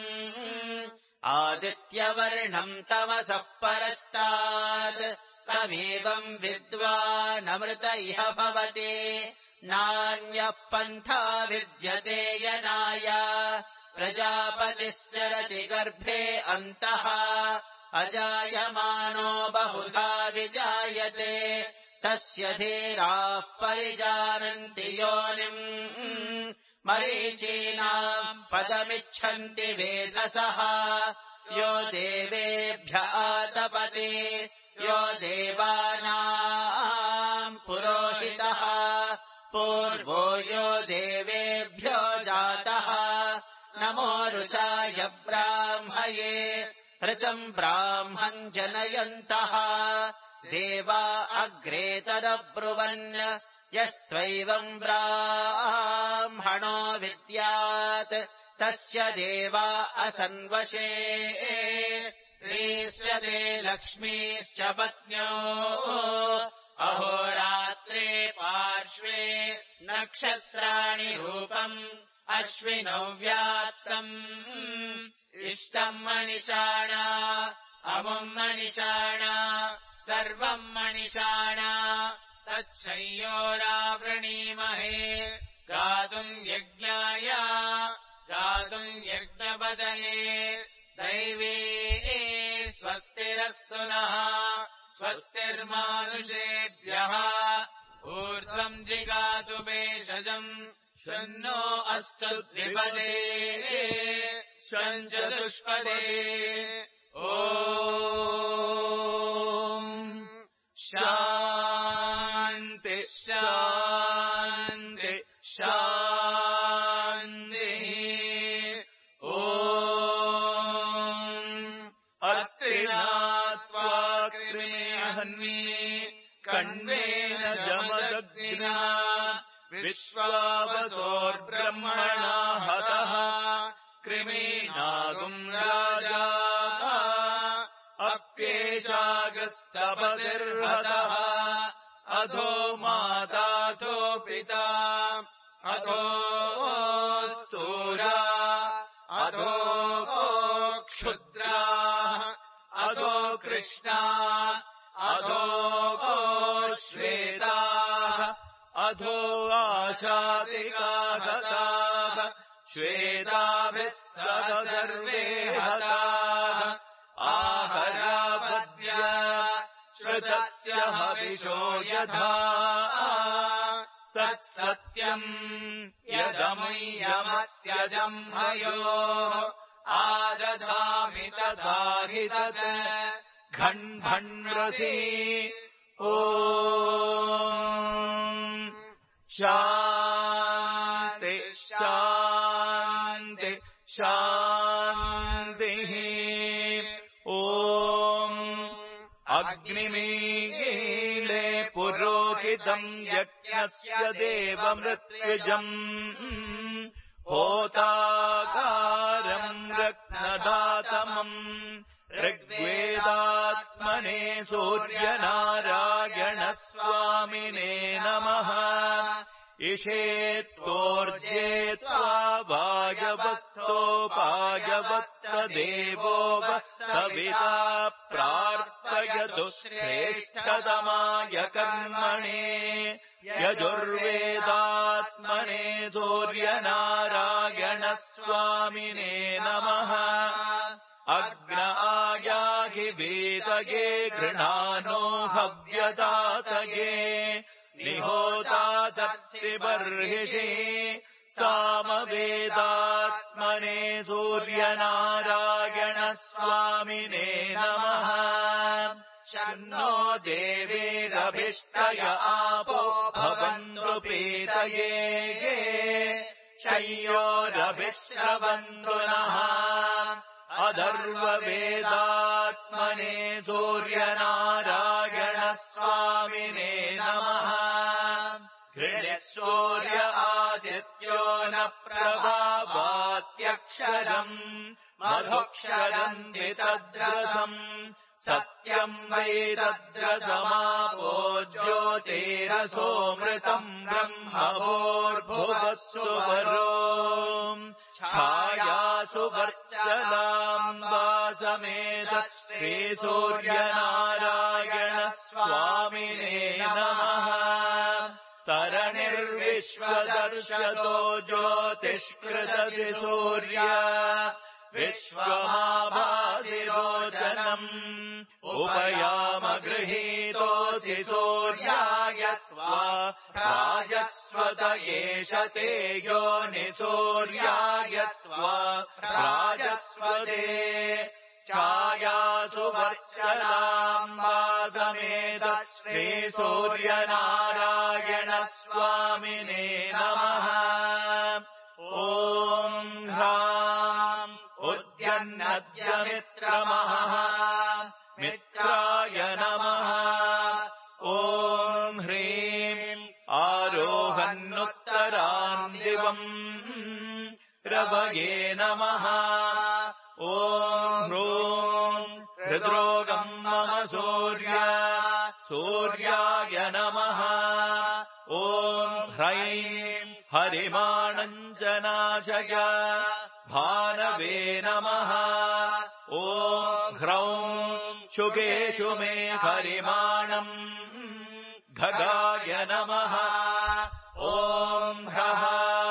आदित्यवर्णम् तमसः परस्तात् तमेवम् विद्वानमृत इह भवति नान्यः पन्था विद्यते यनाय प्रजापतिश्चरति गर्भे अन्तः अजायमानो बहुधा विजायते तस्य धीराः परिजानन्ति योनिम् मरीचीनाम् पदमिच्छन्ति वेधसः यो देवेभ्य आतपते यो देवानाम् पुरोहितः पूर्वो यो देवेभ्यो जातः नमो रुचाय ब्राह्मये ऋचम् ब्राह्मम् जनयन्तः देवा अग्रे तदब्रुवन् यस्त्वैवम् ब्राह्मणो विद्यात् तस्य देवा असन्वशे ईश्यते लक्ष्मीश्च पत्न्यो अहोरात्रे पार्श्वे नक्षत्राणि रूपम् अश्विनौ व्यात्तम् इष्टम् मणिषाणा अमुम् मणिषाणा सर्वम् मणिषाणा तच्छयोरावृणीमहे गातुम् यज्ञाय गातुम् यज्ञपदये दैवे स्वस्तिरस्तु नः स्वस्तिर्मानुषेभ्यः ऊर्ध्वम् जिगातु भेषजम् शन्नो अस्तु द्विपदे शञ्चतुष्पदे ॐ शान्ति शान्ति शान्तिः ॐ अत्रिणात्वा कृमेहन्वी कण्वेन जमदग्निना विश्वावसोर्ब्रह्मणा हतः कृमीनागुम् राजा अप्येषागस्तपतिर्हतः अधो माताथो पिता अधो सूरा अधो क्षुद्राः अधो कृष्णा अधो श्वेताः अधो आशातिकागताः श्वेताभिः सह सर्वे हताः आहरापद्य श्रुतस्य हविषो यथा तत्सत्यम् यदमुयमस्य जह्मयोः आदधामि तथा हि तत् घण्भण्रथी ॐ शान्ति शान्ति शान्तिः ॐ अग्निमीले पुरोहितम् यज्ञस्य देवमृत्युजम् होताकारम् रत्नदातमम् ऋग्वेदात्मनो विश्वदात्मने सूर्यनारायणस्वामिने नमः इषेत्तोर्जे त्वा वायवत्तोपायवत्तदेवो वः सविता प्रार्पयतु श्रेष्ठतमाय कर्मणे यजुर्वेदात्मने सूर्यनारायणस्वामिने नमः अग्न आयाहि वेदये गृणानो हव्यदातये निहोता सत्सिबर्हिषि सामवेदात्मने सूर्यनारायणस्वामिने नमः शन्नो देवीरभिष्टय आपो भवन्तु पीतये शय्योरभिश्रवन्तु नः अथर्ववेदात्मने सूर्यनारायणस्वामिने नमः हृदि सूर्य आदित्यो न प्रभावात्यक्षरम् मधुक्षरम् वितद्रथम् सत्यम् वै तद्रथमापो ज्योतिरसोऽमृतम् ब्रह्मभूर्भुवः सुवरो छायासु वर्चलाम्बा समेत श्रीसूर्यनारायणस्वामिने नमः तरणिर्विश्वदर्शतो ज्योतिष्कृतति सूर्य विश्वमाभासिरोचनम् उपयाम गृहीतोऽसि सूर्याय त्वा राजस्वत एष ते योनिसूर्याय त्वा राजस्वते छायासु वर्चलाम्बा समेत श्रीसूर्यनारायणस्वामिने नमः ॐ ह्राम् उद्यन्नद्यमित्रमः मित्राय नमः ॐ ह्रीम् आरोहन्नुत्तराम् दिवम् रवये नमः ॐ ह्रूम् हृद्रोगम् मम सूर्याय नमः ॐ ह्रैम् हरिमाणञ्जनाशय भानवे नमः ॐ ह्रौम् शुकेषु मे हरिमाणम् खगाय नमः ॐ ह्रः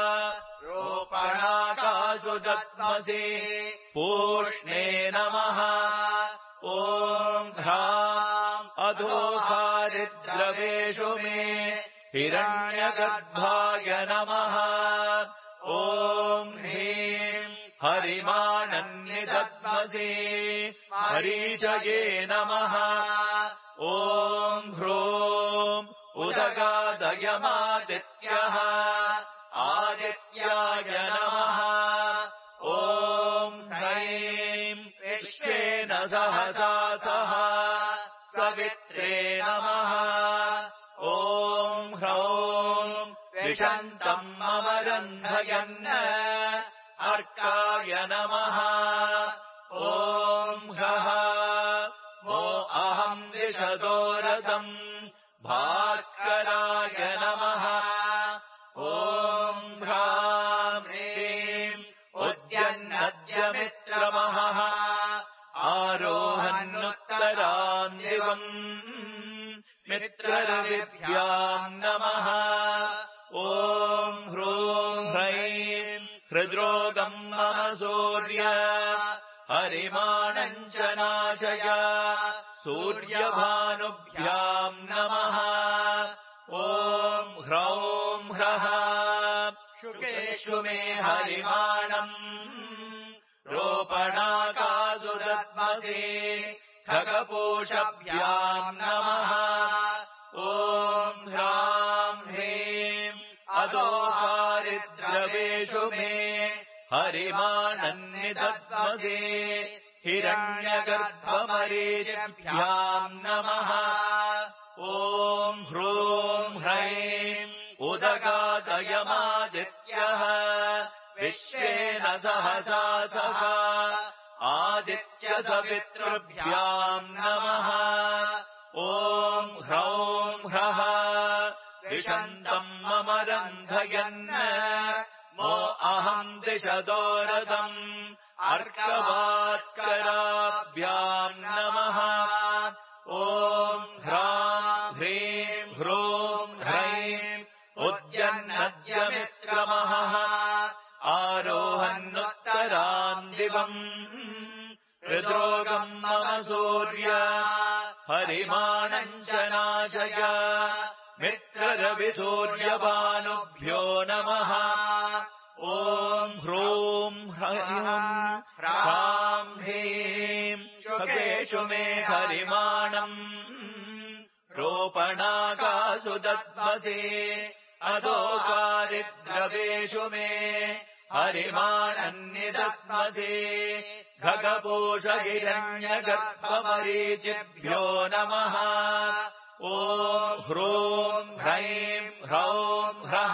रोपणाकासु दद्मसि पूष्णे नमः ॐ ह्राम् अधोकारिद्रवेषु मे हिरण्यगर्भाय नमः ॐ ह्रीम् हरिमाणन्निदद्मसि मरीचये नमः ॐ ह्रूम् उदगादयमादित्यः आदित्याय नमः ॐ ह्रैम् विश्वेन सहसा सह सवित्रे नमः ॐ ह्रौम् विशन्तम् अमरन्धयन् अर्काय नमः ॐ ह्रः वो अहम् विशदोरथम् भास्कराय नमः ॐ ह्राम् ह्रीम् उद्यन्नद्यमित्रमः आरोहन्नुत्तराम् दिवम् मित्ररविभ्याम् नमः ॐ ह्रूम् ह्रैम् हृद्रोगम् मम सूर्य हरिमाणञ्जनाशय सूर्यभानुभ्याम् नमः ॐ ह्रौम् ह्रः शुकेषु मे हरिमाणम् रोपणाकासु दद्मसि खगपूषभ्याम् नमः ॐ ह्राम् ह्रीम् अधोकारिद्रवेषु मे हरिमाणन्निदद्मसि हिरण्यगर्भमरीचिभ्याम् नमः ॐ ह्रूम् ह्रैम् उदगादयमादित्यः विश्वेन सहसा सह आदित्य सवितृभ्याम् नमः ॐ ह्रौं ह्रः दिशन्तम् मम रन्धयन् मो अहम् दिशदोरदम् अर्कभास्कराभ्याम् नमः ॐ ह्रां ह्रीं ह्रूं ह्रैं उद्यन्नद्यमित्रमः आरोहन्नुत्तराम् दिवम् हृद्रोगम् मम सूर्य हरिमाणम् च नाशय मित्ररविसूर्यभानुभ्यो नमः ॐ ह्रूं ह्रैं ह्रां ह्रीं शुकेषु मे हरिमाणम् रोपणाकासु दद्मसि अधोकारिद्रवेषु मे हरिमाणन्निदद्मसि खगपूषहिरण्यगर्भमरीचिभ्यो नमः ॐ ह्रूं ह्रैं ह्रौं ह्रः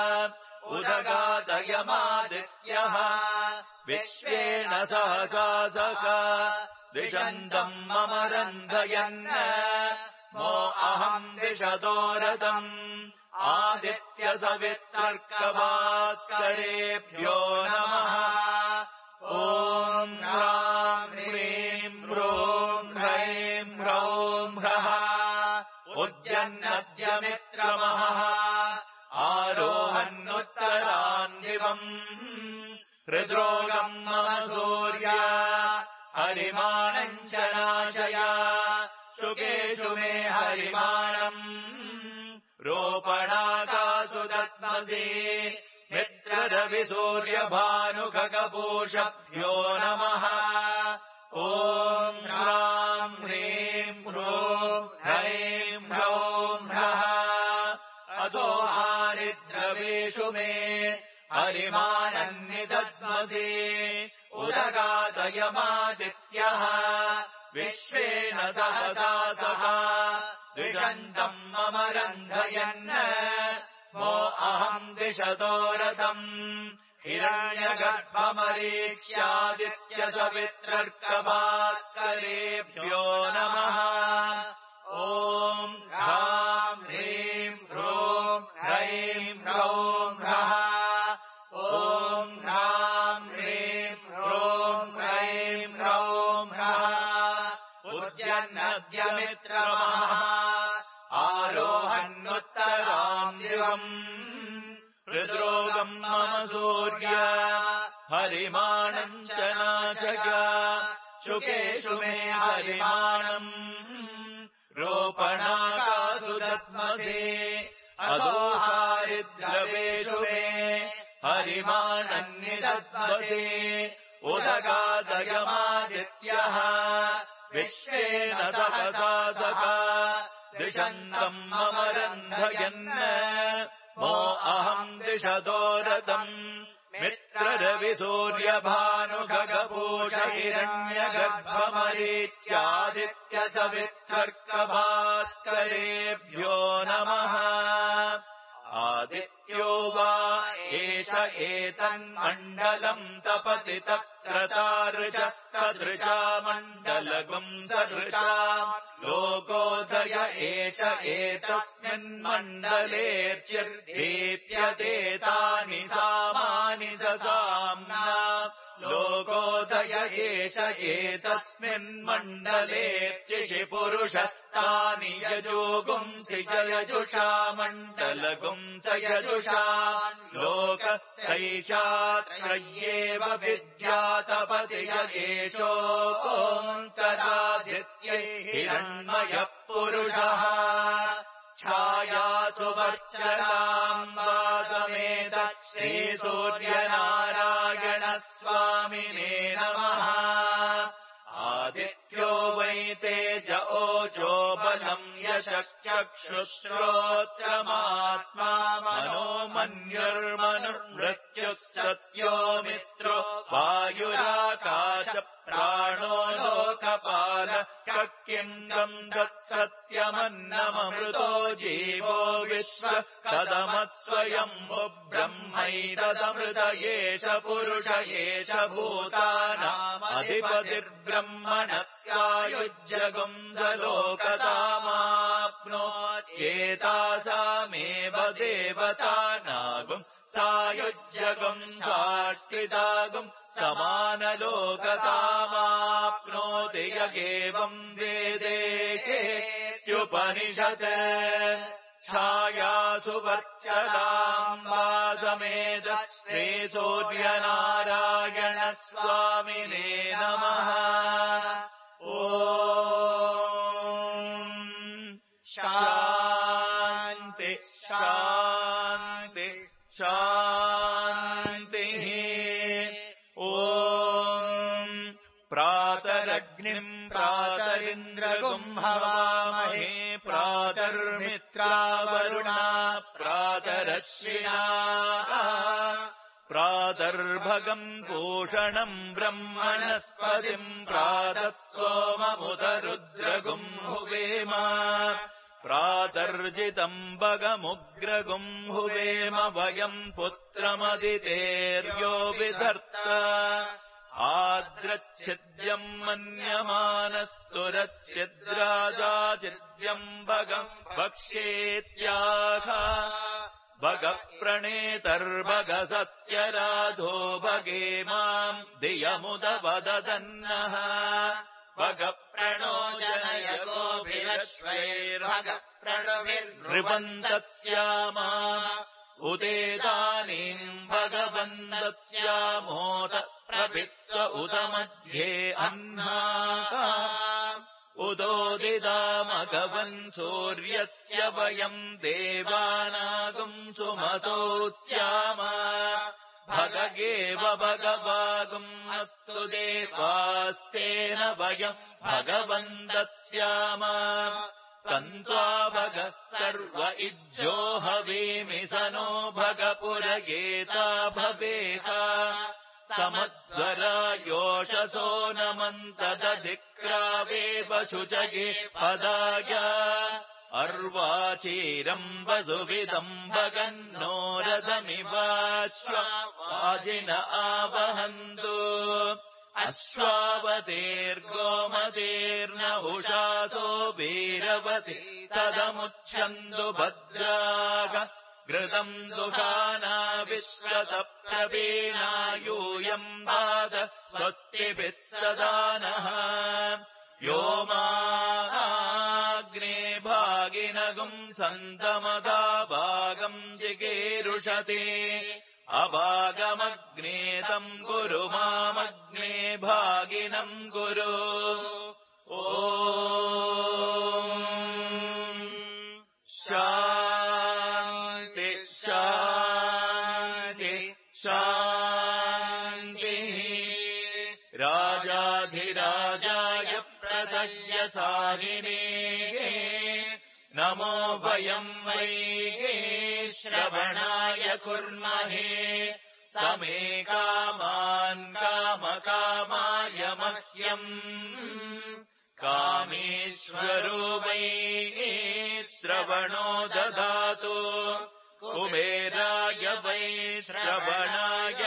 उदगादयमादित्यः विश्वेन सहसासक दिशन्तम् मम रन्धयन् मो अहम् दिशदोरदम् आदित्यसवितर्कभास्करेभ्यो नमः ॐ ह्रां ह्रीं ह्रूं ह्रैं ह्रौं ह्रः उद्यन्नद्यमित्रमः आरोहन्नुत्तराम् दिवम् हृद्रोगम् मम सूर्य हरिमाणम् च नाशय शुकेषु मे हरिमाणम् रोपणाकासु दद्मसि मित्ररविसूर्यभानुखगपूषभ्यो नमः ॐ ह्रां ह्रीं ह्रूं ह्रैं ह्रौं ह्रः अधोहारिद्रवेषु मे हरिमाणन्निदद्मसि उदगादयमादित्यः विश्वेन सहसासः दिशन्तम् मम रन्धयन् मो अहम् दिशदोरदम् हिरण्यगर्भमरीच्यादित्यसवितर्कभास्करेभ्यो नमः ॐ ह्रां ह्रीं ह्रूं ह्रैं ह्रौं ह्रः ॐ ह्रां ह्रीं ह्रूं ह्रैं ह्रौं ह्रः उद्यन्नद्यमित्रमः आरोहन्नुत्तराम् दिवम् हृद्रोगम् मम सूर्य हरिमाणम् च नाशय शुकेषु मे हरिमाणम् रोपणाकासु दद्मसि अधोहारिद्रवेषु मे हरिमाणन्निदद्मसि उदगादयमादित्यः विश्वेन सहसासक दिशन्तम् मम रन्धयन् मो अहम् दिशदोरदम् मित्ररविसूर्यभानुखगपूषहिरण्यगर्भमरीच्यादित्यसवितर्कभास्करेभ्यो नमः आदित्यो वा एष एतन्मण्डलम् तपति तत्र तादृशस्तदृशा मण्डलगुम् सदृशा लोकोदय एष एतस्मिन्मण्डलेऽर्चिर्दीप्यते तानि सामानि ससाम्ना लोकोदय एष एतस्मिन्मण्डलेऽर्चिषि पुरुषस्तानि यजोगुंसि च यजुषा मण्डलगुंस यजुषा लोकस्यैषात्रय्येव विद्यातपति येषोऽन्तरादित्यै हिरण्मयः पुरुषः छायासु वर्चलाम् वासमेतत् श्रीसूर्यनारायणस्वामिने नमः आदित्यो वै तेज ओजो बलम् यशश्चक्षुश्रोत्रमात्मा मनोमन्युर्मनुर्मृत्युः सत्यो मित्रो वायुराकाश प्राणो लोकपालः किम् गम् तत्सत्यमन्नममृतो जीवो विश्वः तदमस्वयम्भु ब्रह्मैतदमृत एष पुरुष एष भूतानामधिपतिर्ब्रह्मणस्यायुज्यगुम् जलोकतामाप्नोत्येतासामेव देवतानागुम् सायुज्यगुम् साष्टिदागुम् समानलोकतामाप्नोति यगेवम् वेदेत्युपनिषत् छायासु वर्चलाम् वासमेत श्रीसूर्यनारायणस्वामिने नमः। ॐ शान्ति शान्ति शान्तिः। ॐ प्रातरग्निम् प्रातरिन्द्रगुम् हवामहे प्रातर्मित्रावरुणा प्रातरश्विना प्रातर्भगम् पूषणम् ब्रह्मणस्पतिम् प्रातः सोममुदरुद्रगुम् हुवेम प्रातर्जितम् भगमुग्रगुम् हुवेम वयम् पुत्रमदितेर्यो विधर्ता आद्रश्चिद्यम् मन्यमानस्तुरश्चिद्राजाचिद्यम् भगम् भक्ष्येत्याह भगप्रणेतर्भगसत्यराधो भगे माम् धियमुदवदन्नः भगप्रणो जनय गोभिरश्वैर्भगप्रणुभिर्नृपन्तस्यामा उदेदानीम् भगवन्तस्यामोत प्रपित्व उत मध्ये अह्नाः उदोदिदामघवन् सूर्यस्य वयम् देवानागुम् सुमतो स्याम भगगेव भगवागुम् अस्तु देवास्तेन वयम् भगवन्तस्याम तन्त्वा भगः सर्व इज्जो हवीमि स नो भगपुरगेता भवेह समध्वरा योषसो नमन्तदधिक्रावेव शुचये पदाय अर्वाचीरम् वसुविदम् भगन्नो रथमिवाश्वाजिन आवहन्तु अश्वावतेर्गोमतेर्न उषातो वीरवती सदमुच्छन्तु भद्राग घृतम् दुःखाना विश्वतप्रवीणा यूयम् वाद स्वस्तिभिः सदानः यो माग्ने भागिनगुम् सन्तमदा भागम् जिगीरुषति अभागमग्ने तम् कुरु मामग्ने भागिनम् कुरु। ॐ शान्ति शान्ति शान्तिः। राजाधिराजाय प्रदय्यसाहिने नमो वयम् वै श्रवणाय कुर्महे समे कामान् कामकामाय मह्यम् कामेश्वरो वै श्रवणो ददातु कुबेराय वै श्रवणाय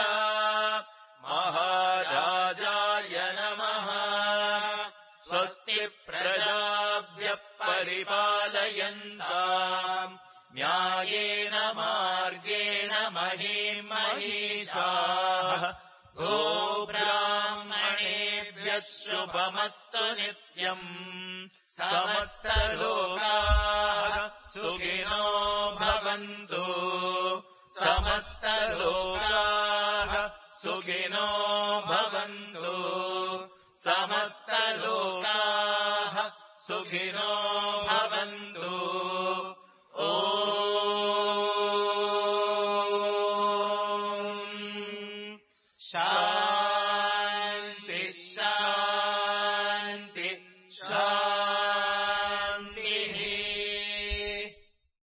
महाराजाय नमः। स्वस्ति प्रजाभ्यः परिपालयन्ताम् न्यायेन मार्गेण महीम् महिषाः गोब्राह्मणेभ्यः शुभमस्तु नित्यम् समस्तलोकाः सुखिनो भवन्तु समस्तलोकाः सुखिनो भवन्तु समस्तलोकाः सुखिनो भवन्तु। ॐ शान्ति।